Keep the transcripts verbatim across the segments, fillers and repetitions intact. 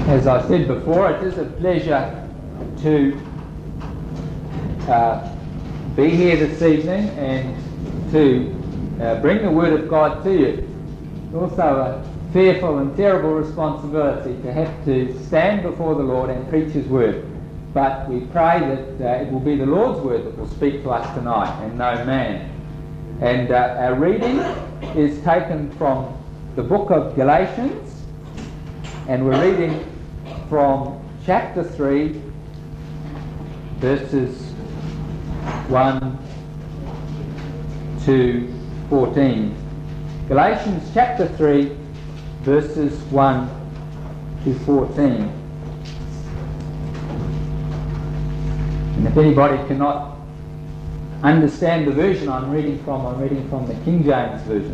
As I said before, it is a pleasure to uh, be here this evening and to uh, bring the Word of God to you. It's also a fearful and terrible responsibility to have to stand before the Lord and preach His Word. But we pray that uh, it will be the Lord's Word that will speak to us tonight and no man. And uh, our reading is taken from the book of Galatians, and we're reading from chapter three, verses one to fourteen. Galatians chapter three, verses one to fourteen. And if anybody cannot understand the version I'm reading from, I'm reading from the King James Version.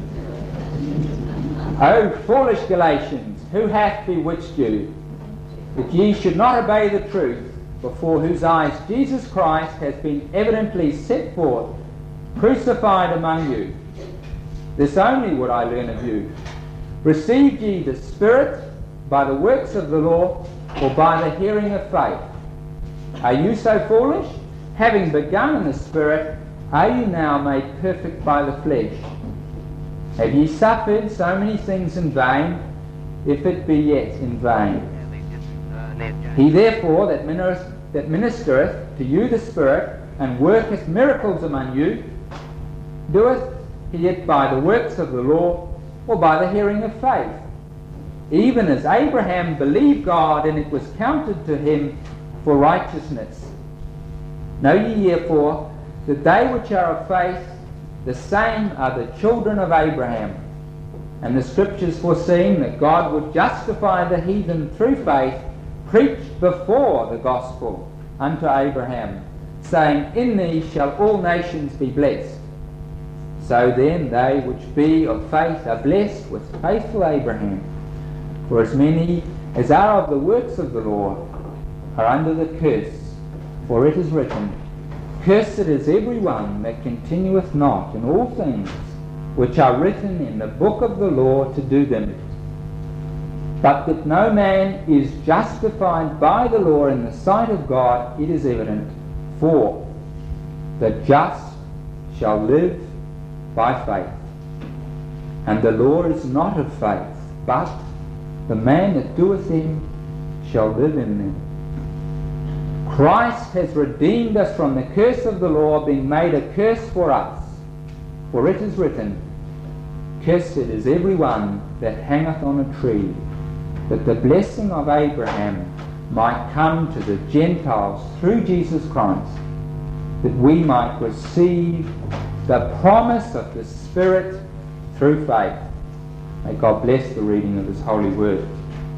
O foolish Galatians, who hath bewitched you, that ye should not obey the truth, before whose eyes Jesus Christ has been evidently set forth, crucified among you? This only would I learn of you. Received ye the Spirit by the works of the law, or by the hearing of faith? Are you so foolish? Having begun in the Spirit, are you now made perfect by the flesh? Have ye suffered so many things in vain, if it be yet in vain? He therefore that, minister, that ministereth to you the Spirit, and worketh miracles among you, doeth he it by the works of the law, or by the hearing of faith? Even as Abraham believed God, and it was counted to him for righteousness. Know ye therefore that they which are of faith, the same are the children of Abraham. And the Scriptures, foreseeing that God would justify the heathen through faith, preached before the gospel unto Abraham, saying, In thee shall all nations be blessed. So then they which be of faith are blessed with faithful Abraham. For as many as are of the works of the law are under the curse, for it is written, Cursed is every one that continueth not in all things which are written in the book of the law to do them. But that no man is justified by the law in the sight of God, it is evident. For the just shall live by faith. And the law is not of faith, but the man that doeth them shall live in them. Christ has redeemed us from the curse of the law, being made a curse for us. For it is written, Cursed is every one that hangeth on a tree, that the blessing of Abraham might come to the Gentiles through Jesus Christ, that we might receive the promise of the Spirit through faith. May God bless the reading of His holy word.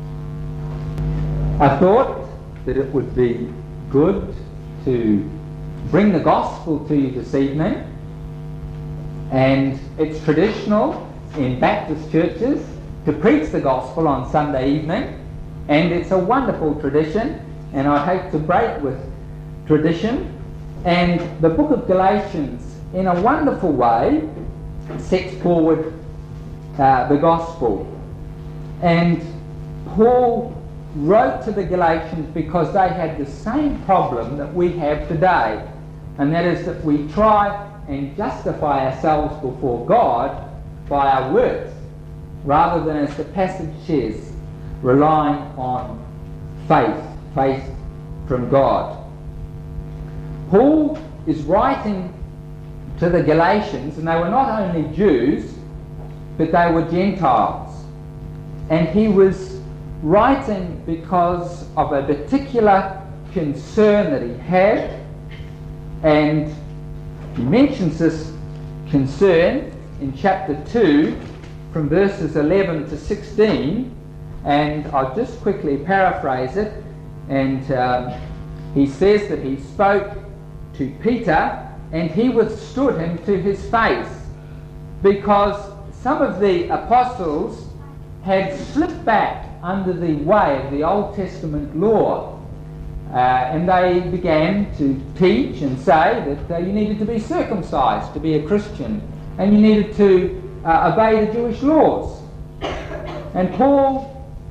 I thought that it would be good to bring the gospel to you this evening, and it's traditional in Baptist churches to preach the gospel on Sunday evening, and it's a wonderful tradition, and I hate to break with tradition. And the book of Galatians, in a wonderful way, sets forward uh, the gospel. And Paul wrote to the Galatians because they had the same problem that we have today, and that is that we try and justify ourselves before God by our works, rather than, as the passage says, relying on faith, faith from God. Paul is writing to the Galatians, and they were not only Jews, but they were Gentiles. And he was writing because of a particular concern that he had, and he mentions this concern in chapter two from verses eleven to sixteen, and I'll just quickly paraphrase it. And um, he says that he spoke to Peter, and he withstood him to his face, because some of the apostles had slipped back under the way of the Old Testament law, uh, and they began to teach and say that uh, you needed to be circumcised to be a Christian, and you needed to uh, obey the Jewish laws. And Paul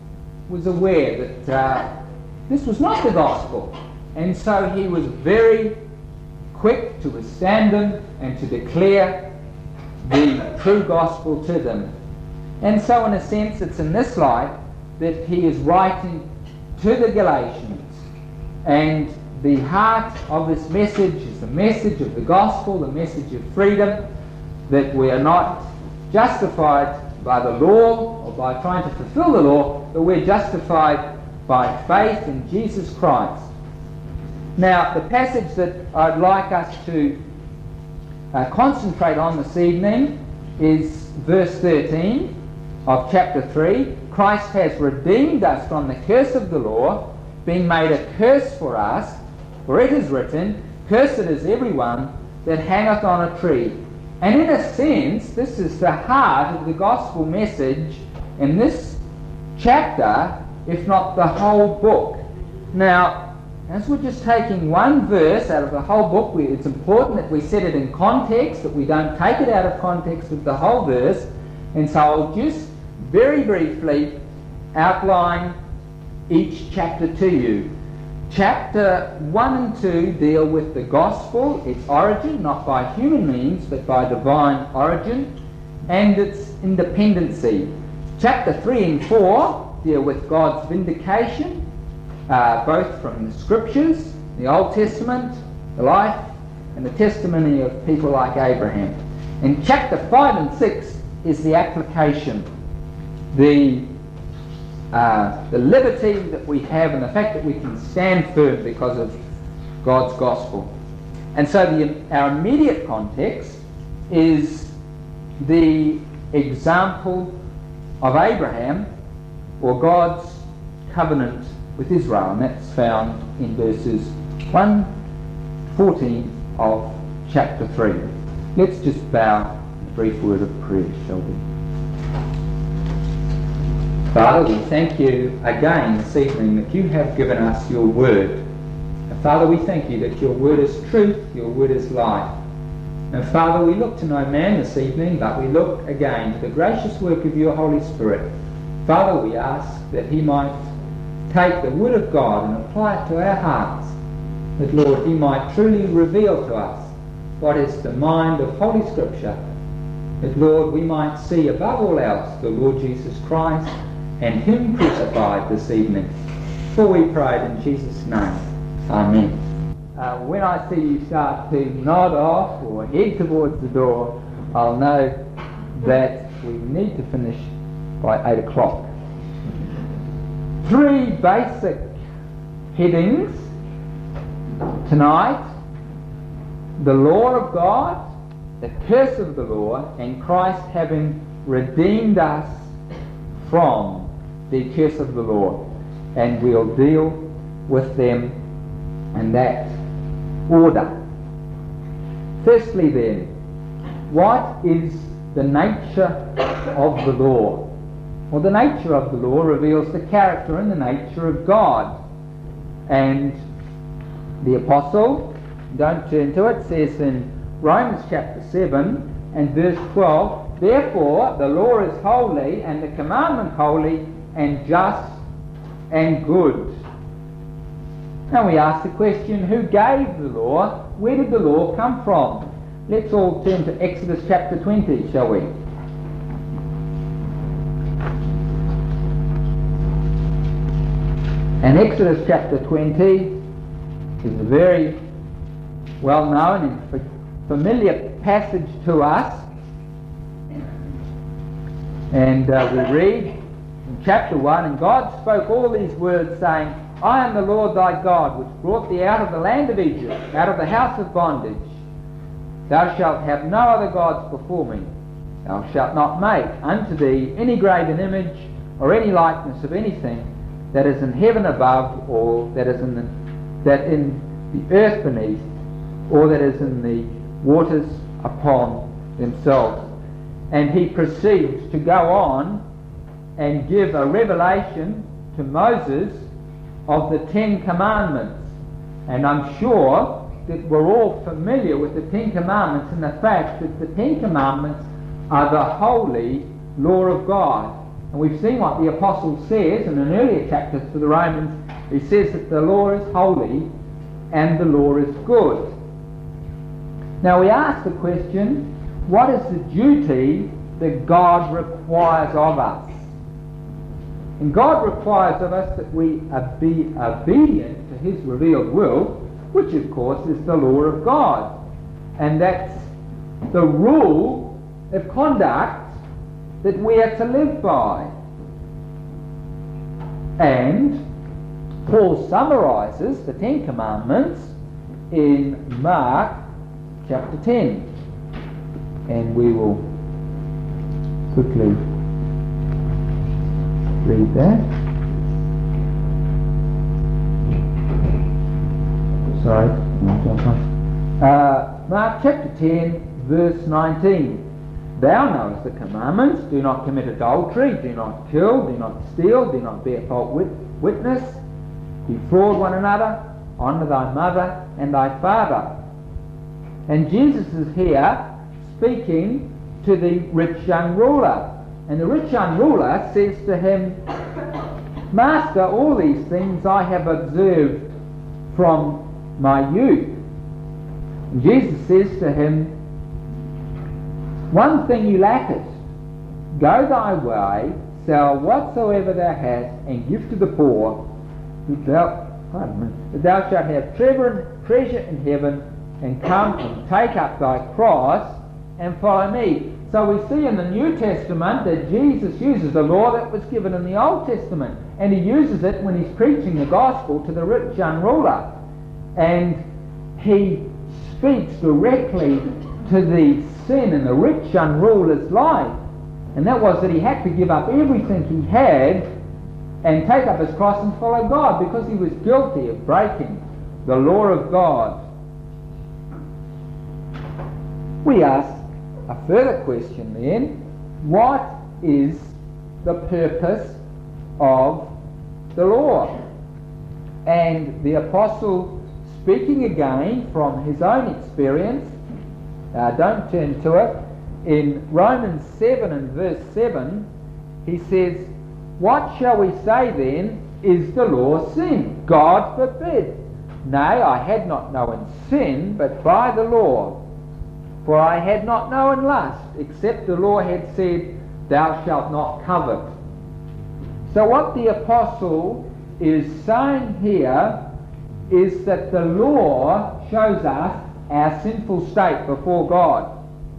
was aware that uh, this was not the gospel, and so he was very quick to withstand them and to declare the true gospel to them. And so in a sense it's in this light that he is writing to the Galatians, and the heart of this message is the message of the gospel, the message of freedom, that we are not justified by the law or by trying to fulfill the law, but we're justified by faith in Jesus Christ. Now, the passage that I'd like us to uh, concentrate on this evening is verse thirteen of chapter three. Christ has redeemed us from the curse of the law, being made a curse for us, for it is written, "Cursed is everyone that hangeth on a tree." And in a sense, this is the heart of the gospel message in this chapter, if not the whole book. Now, as we're just taking one verse out of the whole book, we, it's important that we set it in context, that we don't take it out of context of the whole verse. And so I'll just very briefly outline each chapter to you. Chapter one and two deal with the gospel, its origin, not by human means, but by divine origin, and its independency. Chapter three and four deal with God's vindication, uh, both from the scriptures, the Old Testament, the life, and the testimony of people like Abraham. And chapter five and six is the application, the Uh, the liberty that we have and the fact that we can stand firm because of God's gospel. And so the, our immediate context is the example of Abraham, or God's covenant with Israel, and that's found in verses one to fourteen of chapter three. Let's just bow in a brief word of prayer, shall we? Father, we thank you again this evening that you have given us your word. And Father, we thank you that your word is truth, your word is life. And Father, we look to no man this evening, but we look again to the gracious work of your Holy Spirit. Father, we ask that he might take the word of God and apply it to our hearts, that, Lord, he might truly reveal to us what is the mind of Holy Scripture, that, Lord, we might see above all else the Lord Jesus Christ and him crucified this evening. For we pray in Jesus' name. Amen. Uh, when I see you start to nod off or head towards the door, I'll know that we need to finish by eight o'clock. Three basic headings tonight: the law of God, the curse of the law, and Christ having redeemed us from the curse of the law. And we'll deal with them in that order. Firstly then, what is the nature of the law? Well, the nature of the law reveals the character and the nature of God. And the apostle, don't turn to it, says in Romans chapter seven and verse twelve, "Therefore the law is holy, and the commandment holy, and just and good." Now we ask the question, who gave the law? Where did the law come from? Let's all turn to Exodus chapter twenty, shall we? And Exodus chapter twenty is a very well known and familiar passage to us. And uh, we read in chapter one, "And God spoke all these words, saying, I am the Lord thy God, which brought thee out of the land of Egypt, out of the house of bondage. Thou shalt have no other gods before me. Thou shalt not make unto thee any graven image, or any likeness of anything that is in heaven above, or that is in the, that in the earth beneath, or that is in the waters upon themselves." And he proceeds to go on and give a revelation to Moses of the Ten Commandments. And I'm sure that we're all familiar with the Ten Commandments and the fact that the Ten Commandments are the holy law of God. And we've seen what the apostle says in an earlier chapter to the Romans. He says that the law is holy and the law is good. Now we ask the question, what is the duty that God requires of us? And God requires of us that we be obedient to his revealed will, which of course is the law of God. And that's the rule of conduct that we are to live by. And Paul summarises the Ten Commandments in Mark chapter ten. And we will quickly read that. Sorry. Uh, Mark chapter ten, verse nineteen. Thou knowest the commandments: do not commit adultery, do not kill, do not steal, do not bear false wit- witness, defraud one another, honour thy mother and thy father. And Jesus is here speaking to the rich young ruler. And the rich young ruler says to him, Master, all these things I have observed from my youth. And Jesus says to him, one thing you lackest. Go thy way, sell whatsoever thou hast, and give to the poor, thou, pardon me, that thou shalt have treasure, treasure in heaven, and come and take up thy cross and follow me. So we see in the New Testament that Jesus uses the law that was given in the Old Testament, and he uses it when he's preaching the gospel to the rich young ruler. And he speaks directly to the sin in the rich young ruler's life, and that was that he had to give up everything he had and take up his cross and follow God, because he was guilty of breaking the law of God. We ask a further question then, what is the purpose of the law? And the apostle, speaking again from his own experience, Uh, don't turn to it. In Romans seven and verse seven, he says, what shall we say then? Is the law sin? God forbid. Nay, I had not known sin, but by the law. For I had not known lust, except the law had said, thou shalt not covet. So what the apostle is saying here is that the law shows us our sinful state before God.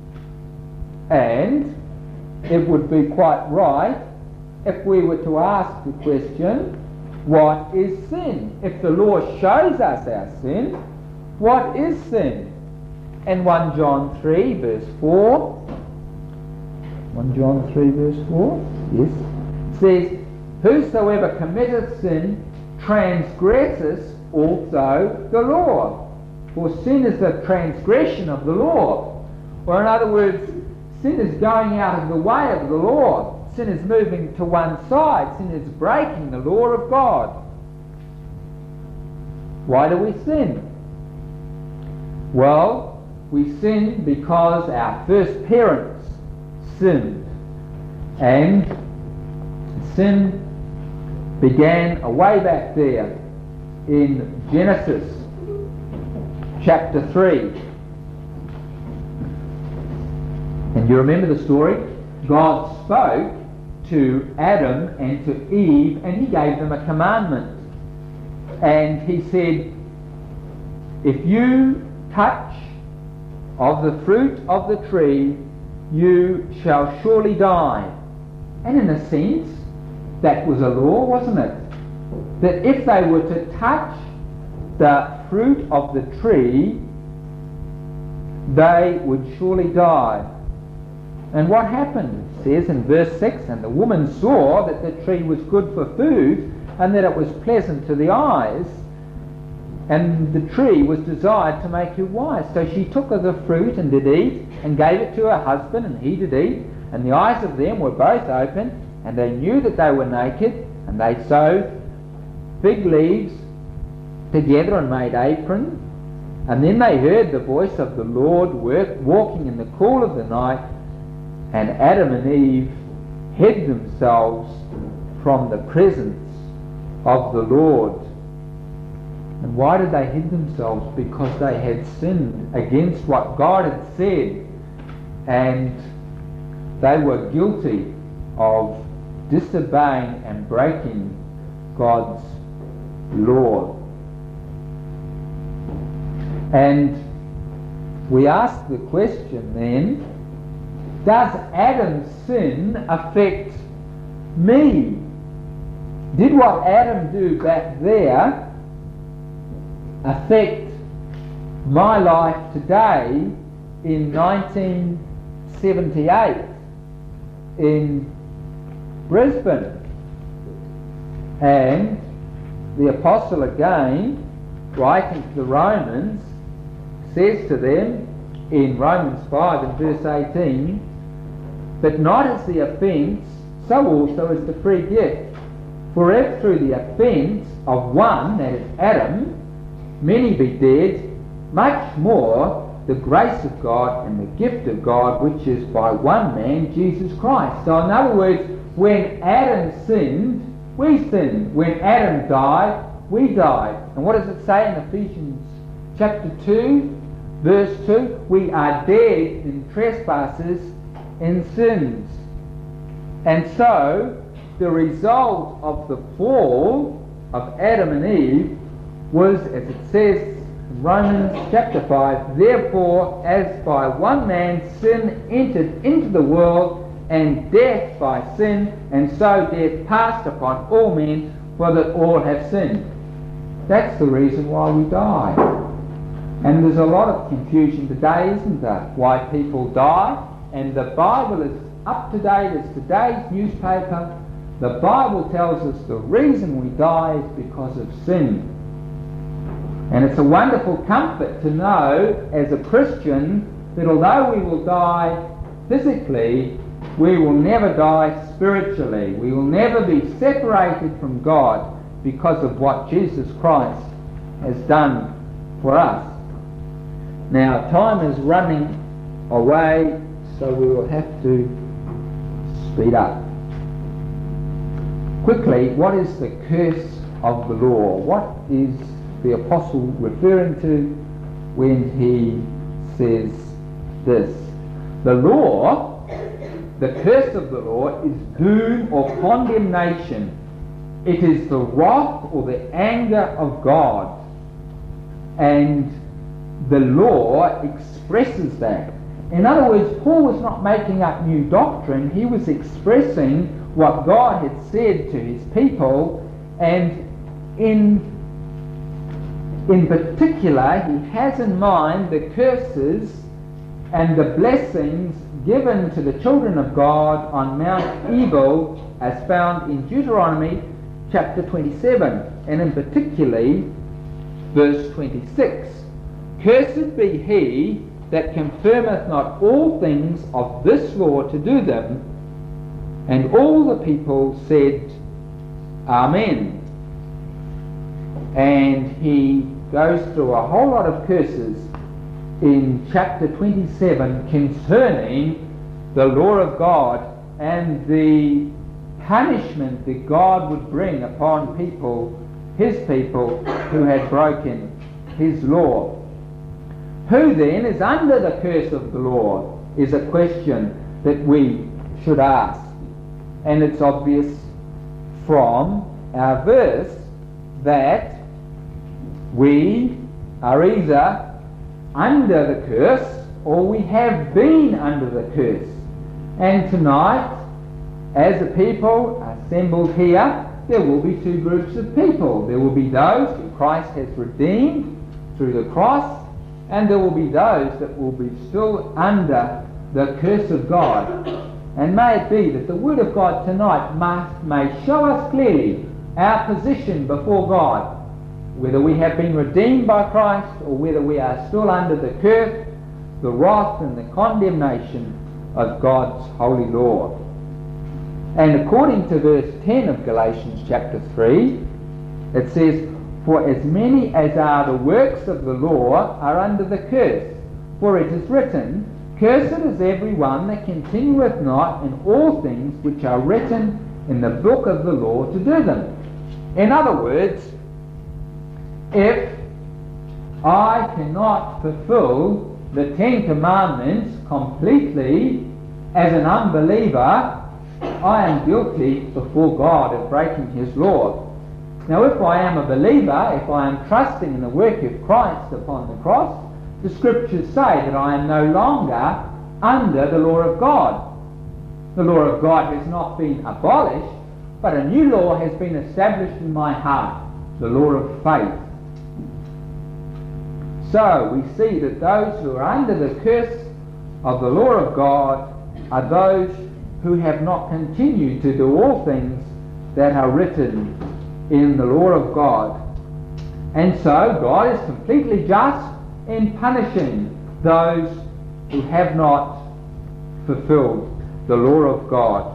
And it would be quite right if we were to ask the question, what is sin? If the law shows us our sin, what is sin? And First John three verse four, First John three verse four, yes, says, whosoever committeth sin transgresses also the law. For sin is the transgression of the law. Or in other words, sin is going out of the way of the law. Sin is moving to one side. Sin is breaking the law of God. Why do we sin? Well, we sin because our first parents sinned. And sin began way back there in Genesis chapter three. And you remember the story? God spoke to Adam and to Eve, and he gave them a commandment. And he said, if you touch of the fruit of the tree, you shall surely die. And in a sense, that was a law, wasn't it? That if they were to touch the fruit of the tree, they would surely die. And what happened? It says in verse six, and the woman saw that the tree was good for food, and that it was pleasant to the eyes, and the tree was desired to make her wise. So she took of the fruit and did eat, and gave it to her husband, and he did eat, and the eyes of them were both open, and they knew that they were naked, and they sewed fig leaves together and made aprons. And then they heard the voice of the Lord work, walking in the cool of the night, and Adam and Eve hid themselves from the presence of the Lord. And why did they hid themselves? Because they had sinned against what God had said, and they were guilty of disobeying and breaking God's law. And we ask the question then, does Adam's sin affect me? Did what Adam do back there affect my life today in nineteen seventy-eight in Brisbane? And the apostle again, writing to the Romans, says to them in Romans five and verse eighteen, but not as the offence, so also as the free gift. For if through the offence of one, that is Adam, many be dead, much more the grace of God and the gift of God, which is by one man, Jesus Christ. So in other words, when Adam sinned, we sinned. When Adam died, we died. And what does it say in Ephesians chapter two, verse two? We are dead in trespasses and sins. And so, the result of the fall of Adam and Eve was, as it says in Romans chapter five, therefore, as by one man sin entered into the world, and death by sin, and so death passed upon all men, for that all have sinned. That's the reason why we die. And there's a lot of confusion today, isn't there? Why people die. And the Bible is up to date as today's newspaper. The Bible tells us the reason we die is because of sin. And it's a wonderful comfort to know as a Christian that although we will die physically, we will never die spiritually. We will never be separated from God because of what Jesus Christ has done for us. Now, time is running away, so we will have to speed up. Quickly, what is the curse of the law? What is the apostle referring to when he says this? The law, the curse of the law, is doom or condemnation. It is the wrath or the anger of God. And the law expresses that. In other words, Paul was not making up new doctrine. He was expressing what God had said to his people, and in, in particular, he has in mind the curses and the blessings given to the children of God on Mount Ebal, as found in Deuteronomy chapter twenty-seven, and in particularly verse twenty-six. Cursed be he that confirmeth not all things of this law to do them. And all the people said, Amen. And he goes through a whole lot of curses in chapter twenty-seven concerning the law of God and the punishment that God would bring upon people, his people, who had broken his law. Who then is under the curse of the law is a question that we should ask. And it's obvious from our verse that we are either under the curse or we have been under the curse. And tonight, as a people assembled here, there will be two groups of people. There will be those who Christ has redeemed through the cross, and there will be those that will be still under the curse of God. And may it be that the Word of God tonight must, may show us clearly our position before God, whether we have been redeemed by Christ or whether we are still under the curse, the wrath and the condemnation of God's holy law. And according to verse ten of Galatians chapter three, it says, For as many as are the works of the law are under the curse. For it is written, Cursed is every one that continueth not in all things which are written in the book of the law to do them. In other words, if I cannot fulfill the Ten Commandments completely as an unbeliever, I am guilty before God of breaking His law. Now, if I am a believer, if I am trusting in the work of Christ upon the cross, the Scriptures say that I am no longer under the law of God. The law of God has not been abolished, but a new law has been established in my heart, the law of faith. So we see that those who are under the curse of the law of God are those who have not continued to do all things that are written in the law of God. And so God is completely just in punishing those who have not fulfilled the law of God.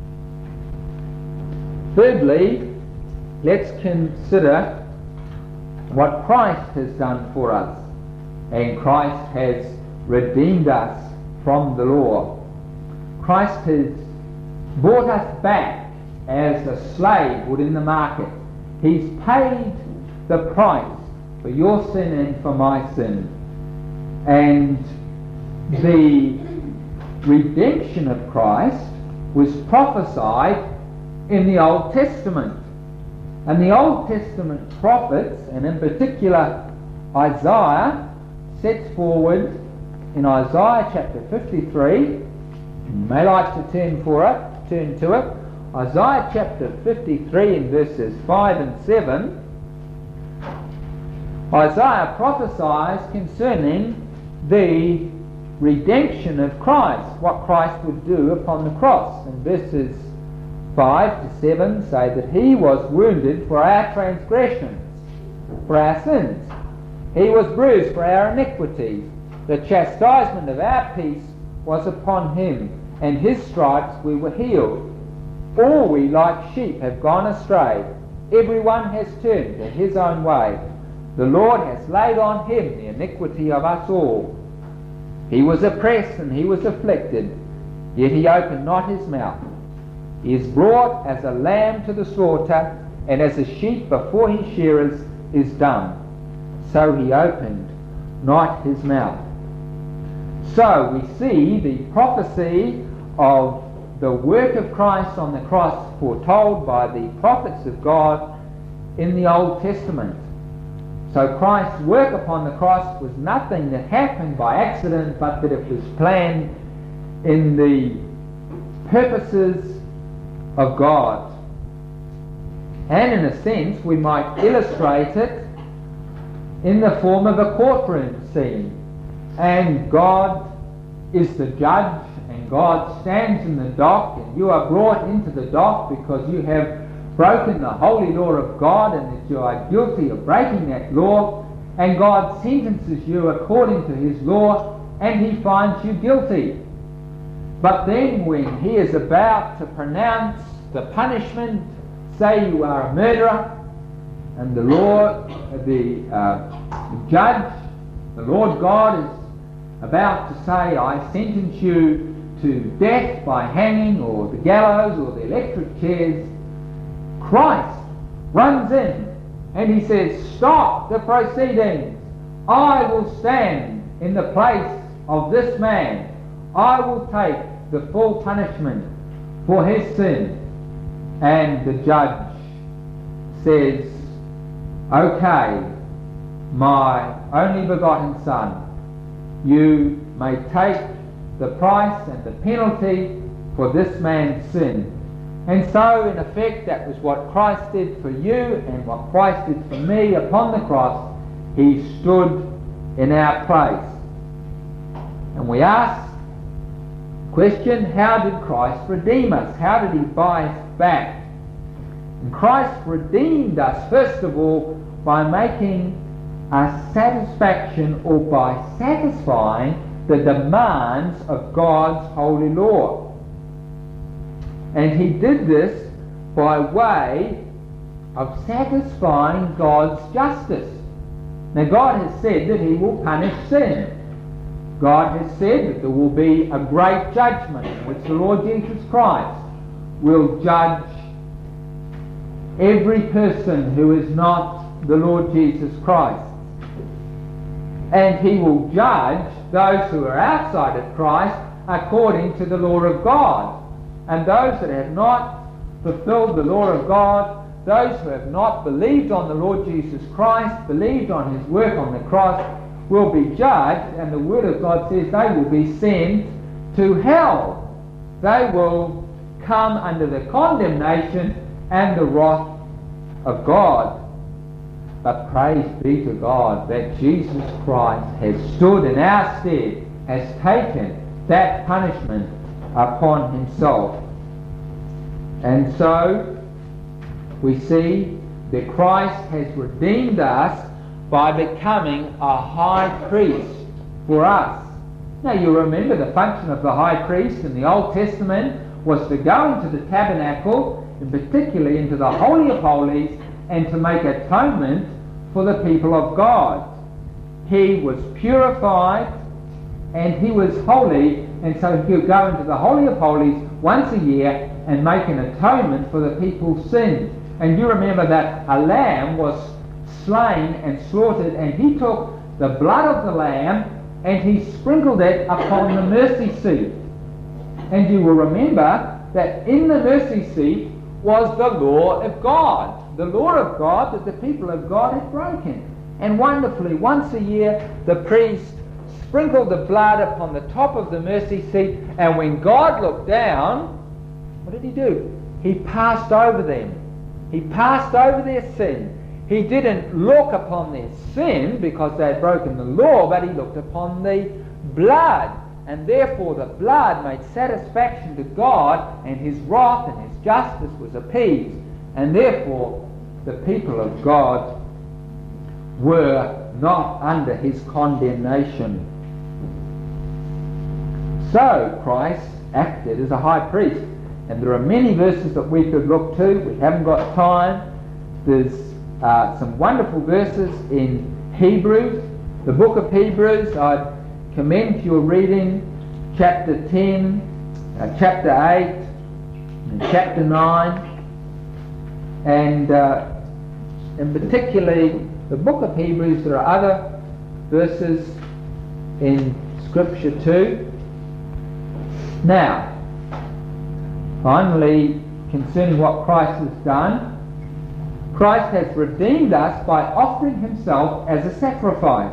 Thirdly, let's consider what Christ has done for us. And Christ has redeemed us from the law. Christ has bought us back as a slave would in the market. He's paid the price for your sin and for my sin. And the redemption of Christ was prophesied in the Old Testament. And the Old Testament prophets, and in particular Isaiah, sets forward in Isaiah chapter fifty-three, you may like to turn for it, turn to it, Isaiah chapter fifty-three in verses five and seven. Isaiah prophesies concerning the redemption of Christ, what Christ would do upon the cross. And verses five to seven say that He was wounded for our transgressions, for our sins. He was bruised for our iniquities. The chastisement of our peace was upon Him, and His stripes we were healed. All we like sheep have gone astray. Everyone has turned to his own way. The Lord has laid on Him the iniquity of us all. He was oppressed and He was afflicted, yet He opened not His mouth. He is brought as a lamb to the slaughter, and as a sheep before his shearers is dumb. So He opened not His mouth. So we see the prophecy of the work of Christ on the cross foretold by the prophets of God in the Old Testament. So Christ's work upon the cross was nothing that happened by accident, but that it was planned in the purposes of God. And in a sense we might illustrate it in the form of a courtroom scene. And God is the judge, and God stands in the dock, and you are brought into the dock because you have broken the holy law of God and that you are guilty of breaking that law, and God sentences you according to His law, and He finds you guilty. But then when He is about to pronounce the punishment, say you are a murderer, and the law, the, uh, the judge, the Lord God is about to say, I sentence you to death by hanging or the gallows or the electric chairs, Christ runs in and He says, stop the proceedings. I will stand in the place of this man. I will take the full punishment for his sin. And the judge says, okay, my only begotten Son, you may take the price and the penalty for this man's sin. And so in effect that was what Christ did for you and what Christ did for me upon the cross. He stood in our place. And we ask the question, how did Christ redeem us? How did He buy us back? And Christ redeemed us first of all by making a satisfaction, or by satisfying the demands of God's holy law. And He did this by way of satisfying God's justice. Now God has said that He will punish sin. God has said that there will be a great judgment in which the Lord Jesus Christ will judge every person who is not the Lord Jesus Christ. And he will judge those who are outside of Christ according to the law of God. And those that have not fulfilled the law of God, those who have not believed on the Lord Jesus Christ, believed on his work on the cross, will be judged, and the Word of God says they will be sent to hell. They will come under the condemnation and the wrath of God. But praise be to God that Jesus Christ has stood in our stead, has taken that punishment upon himself. And so we see that Christ has redeemed us by becoming a high priest for us. Now you remember the function of the high priest in the Old Testament was to go into the tabernacle, and particularly into the Holy of Holies, and to make atonement for the people of God. He was purified and he was holy, and so he would go into the Holy of Holies once a year and make an atonement for the people's sins. And you remember that a lamb was slain and slaughtered, and he took the blood of the lamb and he sprinkled it upon the mercy seat. And you will remember that in the mercy seat was the law of God, the law of God that the people of God had broken. And wonderfully, once a year the priest sprinkled the blood upon the top of the mercy seat, and when God looked down, what did he do? He passed over them. He passed over their sin. He didn't look upon their sin because they had broken the law, but he looked upon the blood. And therefore the blood made satisfaction to God, and his wrath and his justice was appeased. And therefore the people of God were not under his condemnation. So Christ acted as a high priest. And there are many verses that we could look to. We haven't got time. There's uh, some wonderful verses in Hebrews, the book of Hebrews. I'd commend your reading chapter ten, uh, chapter eight, and chapter nine, and, uh, and particularly the book of Hebrews. There are other verses in Scripture too. Now, finally, concerning what Christ has done, Christ has redeemed us by offering himself as a sacrifice.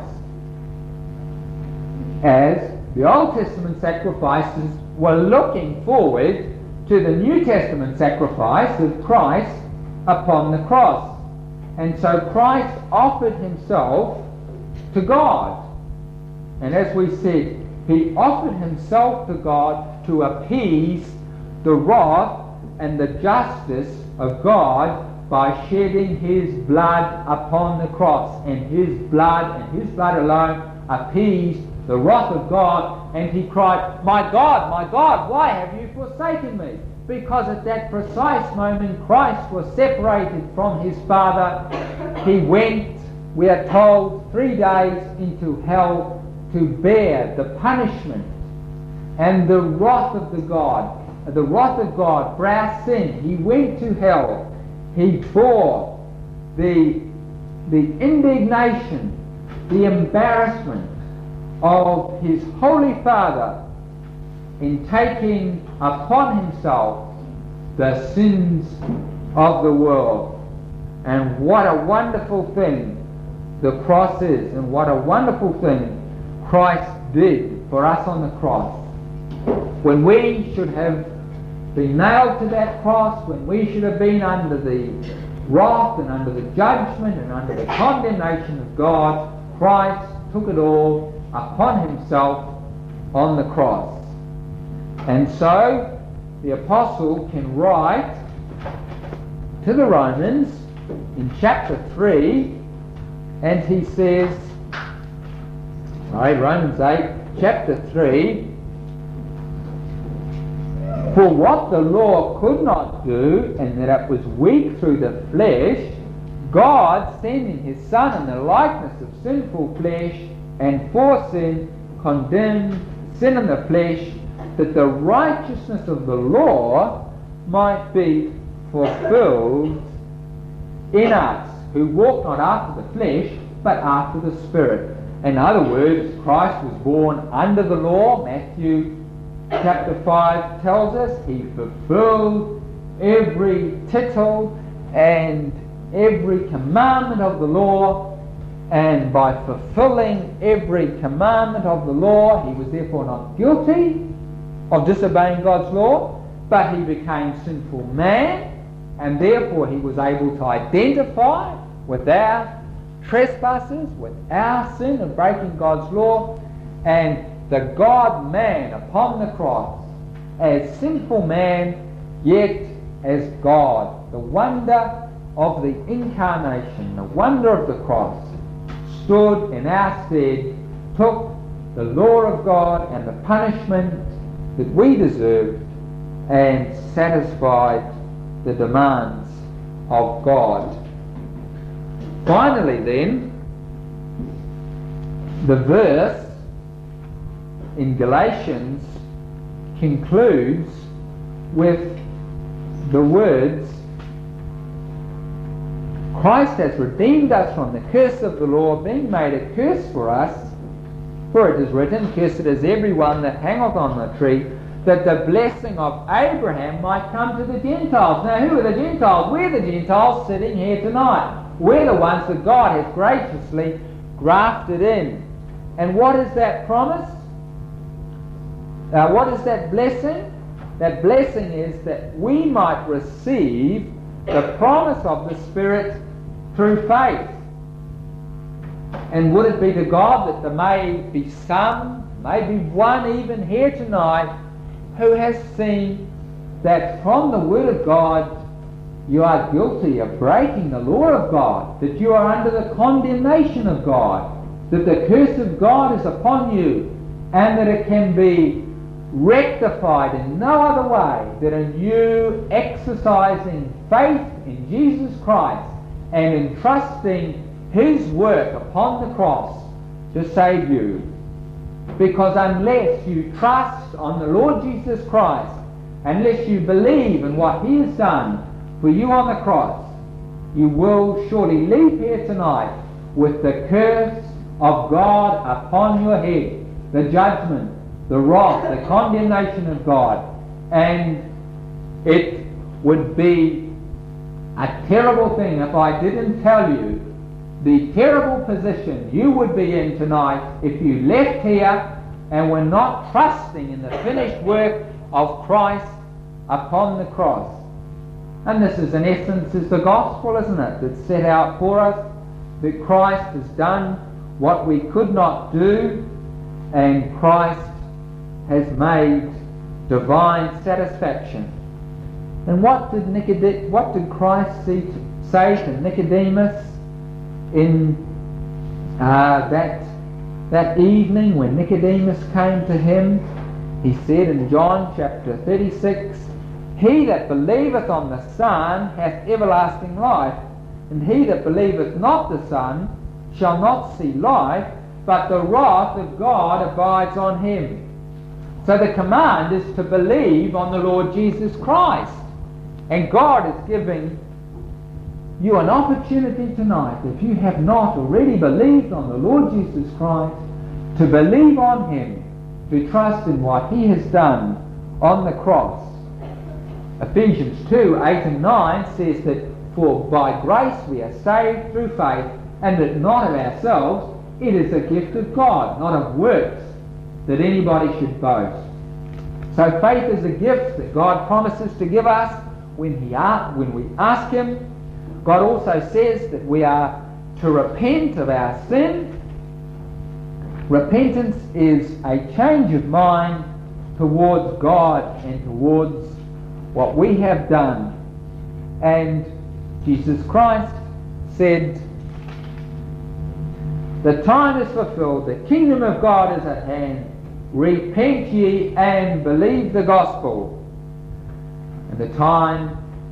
As the Old Testament sacrifices were looking forward to the New Testament sacrifice of Christ upon the cross. And so Christ offered himself to God. And as we said, he offered himself to God to appease the wrath and the justice of God by shedding his blood upon the cross. And his blood and his blood alone appeased the wrath of God. And he cried, "My God, my God, why have you forsaken me?" Because at that precise moment Christ was separated from his Father. He went, we are told, three days into hell to bear the punishment and the wrath of the God, the wrath of God for our sin. He went to hell. He bore the, the indignation, the embarrassment of his Holy Father in taking upon himself the sins of the world. And what a wonderful thing the cross is, and what a wonderful thing Christ did for us on the cross. When we should have been nailed to that cross, when we should have been under the wrath and under the judgment and under the condemnation of God, Christ took it all upon himself on the cross. And so the apostle can write to the Romans in chapter three, and he says, right, Romans eight, chapter three, "For what the law could not do, and that it was weak through the flesh, God, sending his Son in the likeness of sinful flesh, and for sin, condemned sin in the flesh, that the righteousness of the law might be fulfilled in us, who walk not after the flesh, but after the Spirit. In other words, Christ was born under the law. Matthew chapter five tells us he fulfilled every tittle and every commandment of the law, and by fulfilling every commandment of the law, he was therefore not guilty of disobeying God's law, but he became sinful man, and therefore he was able to identify with our trespasses, with our sin of breaking God's law, and the God-man upon the cross, as sinful man, yet as God. The wonder of the incarnation, the wonder of the cross, stood in our stead, took the law of God and the punishment that we deserved, and satisfied the demands of God. Finally then, the verse in Galatians concludes with the words, Christ has redeemed us from the curse of the law, being made a curse for us. For it is written, cursed is everyone that hangeth on the tree, that the blessing of Abraham might come to the Gentiles. Now who are the Gentiles? We're the Gentiles sitting here tonight. We're the ones that God has graciously grafted in. And what is that promise? Uh, what is that blessing? That blessing is that we might receive the promise of the Spirit through faith. And would it be to God that there may be some, maybe one even here tonight, who has seen that from the Word of God you are guilty of breaking the law of God, that you are under the condemnation of God, that the curse of God is upon you, and that it can be rectified in no other way than in you exercising faith in Jesus Christ and entrusting His work upon the cross to save you. Because unless you trust on the Lord Jesus Christ, unless you believe in what He has done for you on the cross, you will surely leave here tonight with the curse of God upon your head, the judgment, the wrath, the condemnation of God. And it would be a terrible thing if I didn't tell you the terrible position you would be in tonight if you left here and were not trusting in the finished work of Christ upon the cross. And this is in essence is the gospel, isn't it? That's set out for us, that Christ has done what we could not do, and Christ has made divine satisfaction. And what did Nicodem- what did Christ say to, say to Nicodemus in uh, that that evening when Nicodemus came to him? He said in John chapter thirty-six, He that believeth on the Son hath everlasting life, and he that believeth not the Son shall not see life, but the wrath of God abides on him. So the command is to believe on the Lord Jesus Christ. And God is giving you an opportunity tonight, if you have not already believed on the Lord Jesus Christ, to believe on Him, to trust in what He has done on the cross. Ephesians two, eight and nine says that for by grace we are saved through faith, and that not of ourselves, it is a gift of God, not of works, that anybody should boast. So faith is a gift that God promises to give us when, he ask, when we ask Him. God also says that we are to repent of our sin. Repentance is a change of mind towards God and towards what we have done. And Jesus Christ said, the time is fulfilled, the kingdom of God is at hand, repent ye and believe the gospel. And the time,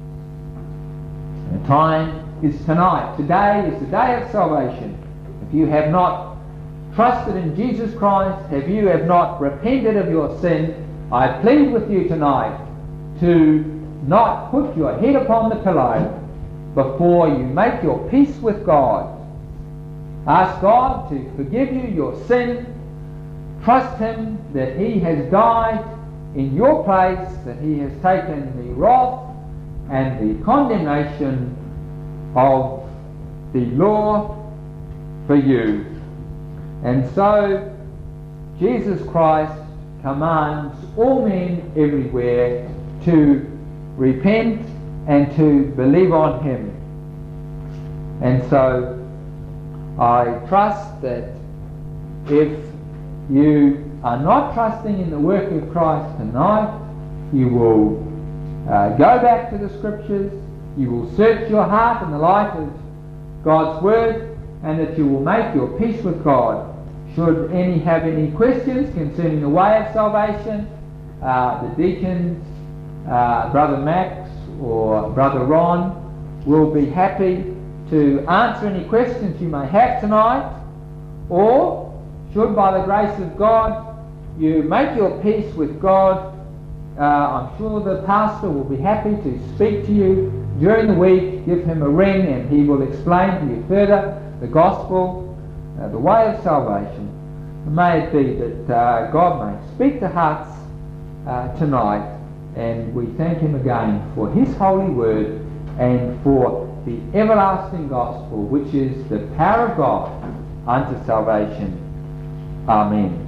the time is tonight. Today is the day of salvation. If you have not trusted in Jesus Christ, have you have not repented of your sin, I plead with you tonight to not put your head upon the pillow before you make your peace with God. Ask God to forgive you your sin. Trust Him that He has died in your place, that He has taken the wrath and the condemnation of the law for you. And so Jesus Christ commands all men everywhere to repent and to believe on Him. And so I trust that if you are not trusting in the work of Christ tonight, you will uh, go back to the Scriptures, you will search your heart in the light of God's Word, and that you will make your peace with God. Should any have any questions concerning the way of salvation, uh, the deacons, uh, Brother Max or Brother Ron will be happy to answer any questions you may have tonight. Or should, by the grace of God, you make your peace with God, uh, I'm sure the pastor will be happy to speak to you during the week. Give him a ring and he will explain to you further the gospel, uh, the way of salvation. May it be that uh, God may speak to hearts uh, tonight, and we thank Him again for His holy word and for the everlasting gospel, which is the power of God unto salvation. Amen.